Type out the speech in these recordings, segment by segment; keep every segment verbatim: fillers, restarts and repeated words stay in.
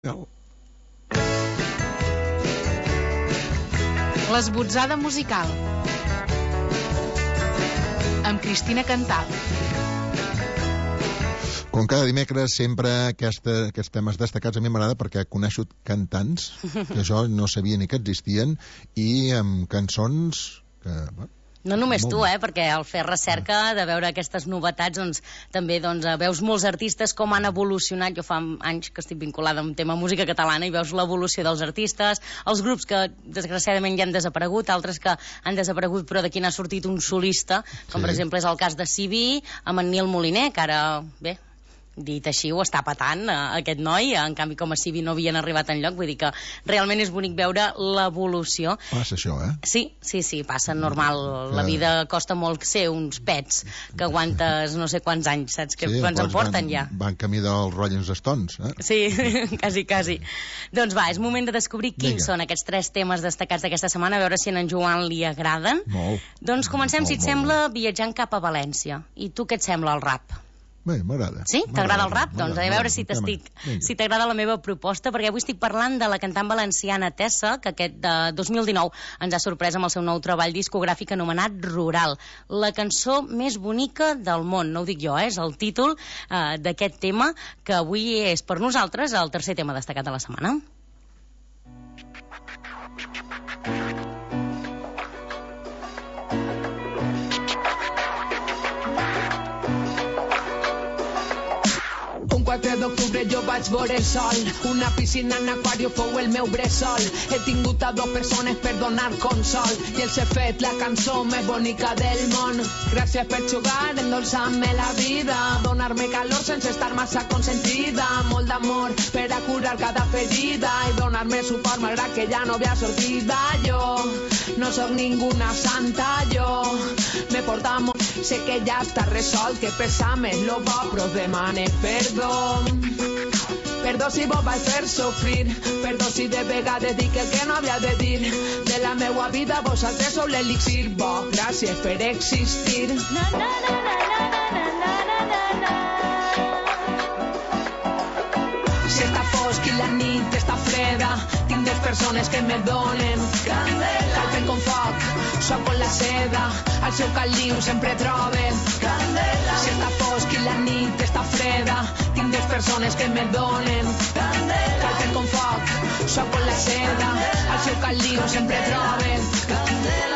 No. L'esbotzada musical amb Cristina Cantal. Com cada dimecres, sempre aquesta, aquests temes destacats a mi m'agrada perquè coneixo cantants que jo no sabia ni que existien i amb cançons que... Bueno, no només molt... tu, eh? Perquè al fer recerca de veure aquestes novetats, doncs, també doncs, veus molts artistes com han evolucionat. Jo fa anys que estic vinculada amb tema música catalana i veus l'evolució dels artistes, els grups que desgraciadament ja han desaparegut, altres que han desaparegut però d'aquí n'ha sortit un solista, com sí. Per exemple és el cas de Sibi amb en Nil Moliner, que ara, bé, dit així, ho està patant eh, aquest noi, en canvi com a Sibi no havien arribat enlloc, vull dir que realment és bonic veure l'evolució. Passa això, eh? Sí, sí, sí, passa normal. Que... La vida costa molt ser uns pets que aguantes no sé quants anys, saps? Que sí, quants en porten van, ja. Van camí dels Rolling Stones, eh? Sí, quasi, quasi. Doncs va, és moment de descobrir quins Vinga. Són aquests tres temes destacats d'aquesta setmana, a veure si a en Joan li agraden. Molt. Doncs comencem, molt, si et molt, sembla, molt. viatjant cap a València. I tu què et sembla el rap? Bé, m'agrada. Sí? T'agrada el rap? Doncs a veure si t'estic, si t'agrada la meva proposta, perquè avui estic parlant de la cantant valenciana Tessa, que aquest de dos mil dinou ens ha sorprès amb el seu nou treball discogràfic anomenat Rural. La cançó més bonica del món, no ho dic jo, eh? És el títol eh, d'aquest tema, que avui és per nosaltres el tercer tema destacat de la setmana. quatre d'octubre jo vaig veure el sol, una piscina en aquari fou el meu bressol. He tingut a dues persones per donar consol i els he fet la cançó més bonica del món. Gràcies per jugar, endolçar-me la vida, donar-me calor sense estar massa consentida, molt d'amor per a curar cada ferida i donar-me suport malgrat que ja no havia sortida. Jo no sóc ninguna santa, jo me porta molt, sé que ja està resolt, que pesa més lo bo, però demane perdó. Perdó si vos vaig fer sofrir, perdó si de vegades dic el que no havia de dir. De la meua vida vosaltres sou l'elixir bo, gràcies per existir. Na, na, na, na, na, na, na, na, na. Si està fosc i la nit està freda, tinc dues persones que me donen candela. Calpen com foc, suau com la seda, al seu caliu sempre troben candela. Si està fosc i la nit està freda, tinc dues persones que me donen candela. Calpen com foc, suau com la seda, al seu caliu sempre troben candela.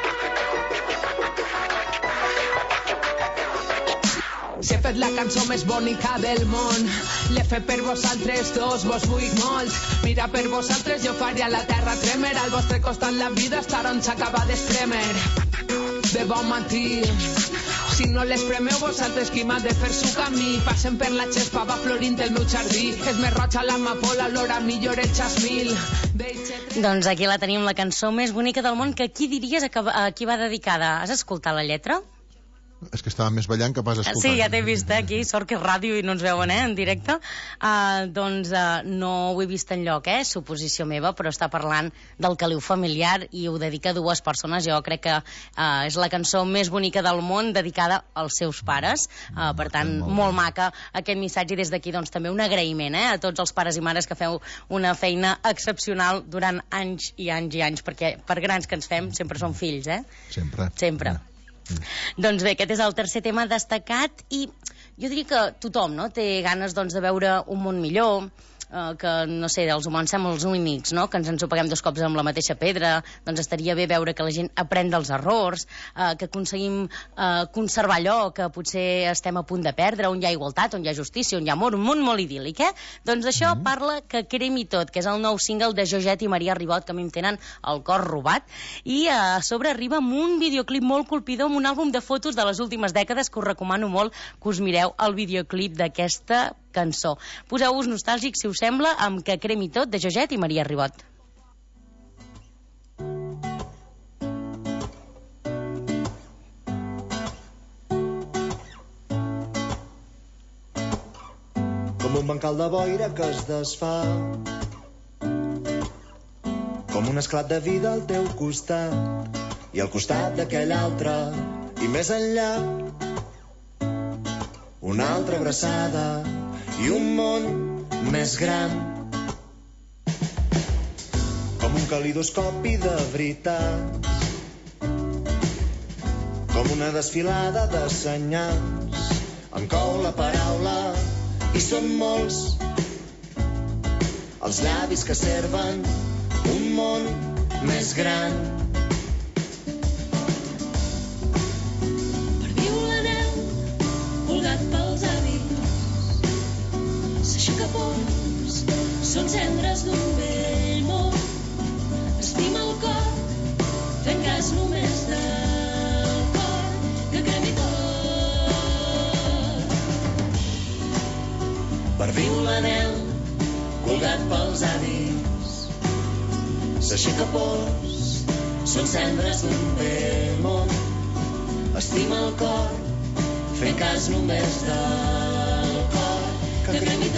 Si he fet la cançó més bonica del món, l'he fet per vosaltres dos, vos vull molt. Mira, per vosaltres jo faria la terra tremer, al vostre costat la vida estar on s'acaba d'espremer. De bon matí, si no l'espremeu vosaltres qui m'ha de fer su camí, passen per la xespa, va florint el meu jardí, és més roig a l'amapola, l'hora millor el jasmil. Doncs aquí la tenim, la cançó més bonica del món, que qui diries a qui va dedicada? Has escoltat la lletra? És que estava més ballant que pas escoltant. Sí, ja t'he vist, eh? Aquí, sort que és ràdio i no ens veuen, eh? En directe. Uh, doncs uh, no ho he vist enlloc, eh? Suposició meva, però està parlant del caliu familiar i ho dedica a dues persones. Jo crec que uh, és la cançó més bonica del món dedicada als seus pares. Uh, per tant, molt, molt maca aquest missatge. I des d'aquí, doncs, també un agraïment, eh? A tots els pares i mares que feu una feina excepcional durant anys i anys i anys, perquè per grans que ens fem, sempre som fills, eh? Sempre. Sempre. Mm. Doncs bé, aquest és el tercer tema destacat i jo diria que tothom, no?, té ganes, doncs, de veure un món millor, eh, que, no sé, els humans som els únics, no?, que ens ens ho paguem dos cops amb la mateixa pedra. Doncs estaria bé veure que la gent aprèn dels errors, eh, que aconseguim eh, conservar allò que potser estem a punt de perdre, on hi ha igualtat, on hi ha justícia, on hi ha amor, un món molt idíl·lic, eh? Doncs d'això mm. parla Que cremi tot, que és el nou single de Joget i Maria Ribot, que a mi em tenen el cor robat, i eh, a sobre arriba amb un videoclip molt colpidor, amb un àlbum de fotos de les últimes dècades, que us recomano molt que us mireu el videoclip d'aquesta cançó. Poseu-vos nostàlgics, si us sembla, amb Que cremi tot, de Joget i Maria Ribot. Com un bancal de boira que es desfà, com un esclat de vida al teu costat i al costat d'aquell altre i més enllà, una altra abraçada i un món més gran calidoscopi de veritats, com una desfilada de senyals. Em cou la paraula i són molts els llavis que serven un món més gran. Per viu l'anel colgat pels avis, s'aixeca pols, són cendres d'un vell món. Estima el cor, fent cas només del cor, que cremi tot. Per viu l'anel colgat pels avis, s'aixeca pols, són cendres d'un vell món. Estima el cor, fent cas només del cor, que cremi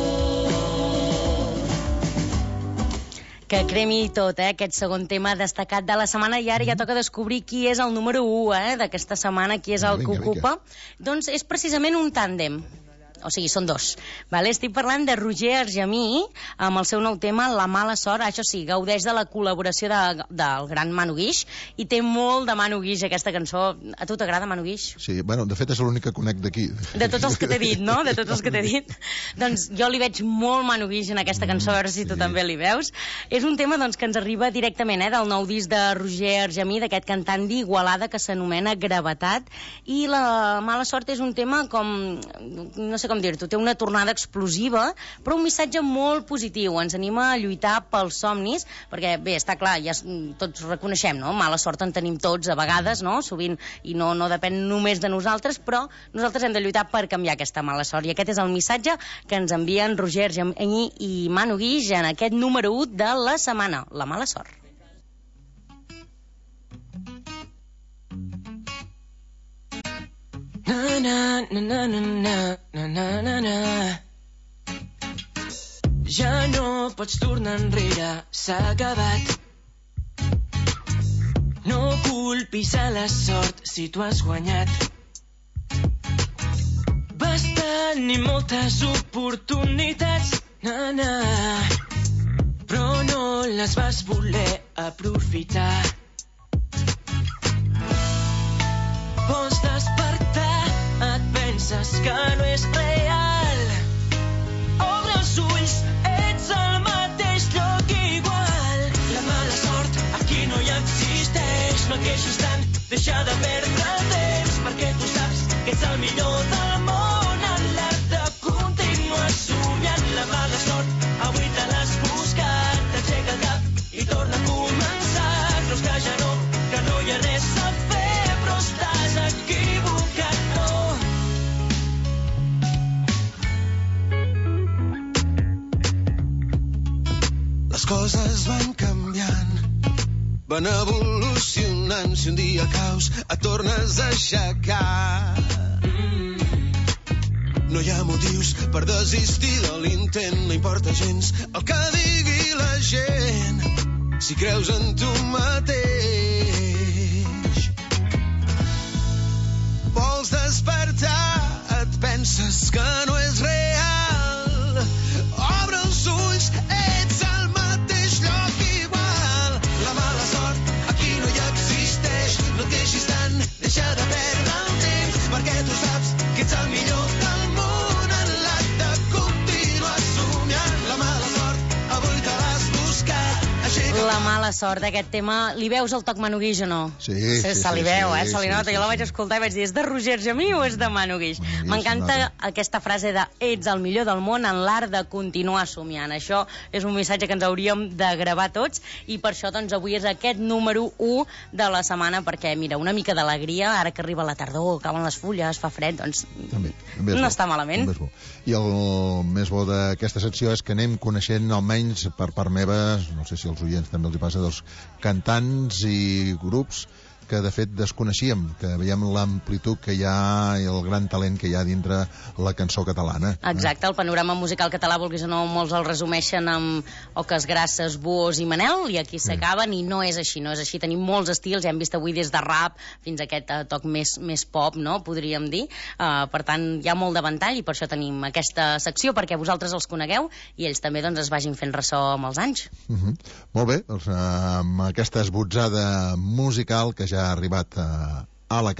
tot. Que cremi tot, eh? Aquest segon tema destacat de la setmana. I ara ja toca descobrir qui és el número u, eh? D'aquesta setmana, qui és el que ocupa. Doncs és precisament un tàndem. O sigui, són dos. Vale? Estic parlant de Roger Argemí, amb el seu nou tema, La mala sort. Això sí, gaudeix de la col·laboració de, del gran Manu Guix, i té molt de Manu Guix, aquesta cançó. A tu t'agrada Manu Guix? Sí, bueno, de fet és l'únic que conec d'aquí. De tots els que t'he dit, no? De tots els que t'he dit. Doncs jo li veig molt Manu Guix en aquesta cançó, a veure si tu sí. també li veus. És un tema doncs, que ens arriba directament eh, del nou disc de Roger Argemí, d'aquest cantant d'Igualada que s'anomena Gravetat, i La mala sort és un tema com... no sé com dir-t'ho, té una tornada explosiva, però un missatge molt positiu. Ens anima a lluitar pels somnis, perquè, bé, està clar, ja tots reconeixem, no? Mala sort en tenim tots a vegades, no? Sovint, i no, no depèn només de nosaltres, però nosaltres hem de lluitar per canviar aquesta mala sort. I aquest és el missatge que ens envien Roger Argemí i Manu Guix en aquest número u de la setmana, La mala sort. Na na na na na na na na na. Ja no pots tornar enrere, s'ha acabat. No culpis a la sort si tu has guanyat. Vas tenir moltes oportunitats, na na, però no les vas voler aprofitar. Vols despertar, et penses que no és real. Obre els ulls, ets al mateix lloc igual. La mala sort aquí no hi existeix. No et queixis tant, deixa de perdre el temps, perquè tu saps que ets el millor del món en l'art de continuar somiant. La mala sort avui te l'has buscat, t'aixeca el cap i torna a començar. Creus que ja no, que no hi ha res a fer, però estàs equivocat, no. Les coses van canviant, van evolucionant. Si un dia caus, et tornes a aixecar. No hi ha motius per desistir de l'intent, no importa gens el que digui la gent, si creus en tu mateix. Vols despertar, et penses que no és real. Obre els ulls, ets al mateix lloc igual. La mala sort aquí no hi existeix. No et queixis tant, deixa de perdre el temps, perquè tu saps que ets el millor del món en l'acte de continuar somiant. La mala sort avui te l'has buscat. La mala sort d'aquest tema. Li veus el toc Manu Guix o no? Sí, sí, sí. Se li sí, veu, sí, eh? Se li sí, nota. sí, Jo la sí. vaig escoltar i vaig dir, és de Roger Argemí o és de Manu Guix? M'encanta aquesta frase de ets el millor del món en l'art de continuar somiant. Això és un missatge que ens hauríem de gravar tots, i per això doncs avui és aquest número u de la setmana, perquè mira, una mica d'alegria, ara que arriba la tardor, cauen les fulles, fa fred, doncs També, també és no bo, està malament. també és bo. I el més bo d'aquesta secció és que anem coneixent, almenys per part meva, no sé si als oients també els hi passa, dels cantants i grups que de fet desconeixíem, que veiem l'amplitud que hi ha i el gran talent que hi ha dintre la cançó catalana. Exacte, el panorama musical català, vulguis o no, molts el resumeixen amb Oques Grasses, Buhos i Manel, i aquí s'acaben, i no és així, no és així. Tenim molts estils, ja hem vist avui des de rap fins a aquest uh, toc més, més pop, no?, podríem dir. Uh, per tant, hi ha molt de ventall, i per això tenim aquesta secció, perquè vosaltres els conegueu i ells també doncs, es vagin fent ressò amb els anys. Uh -huh. Molt bé, doncs, amb aquesta esbotzada musical que ja ha arribat a, a la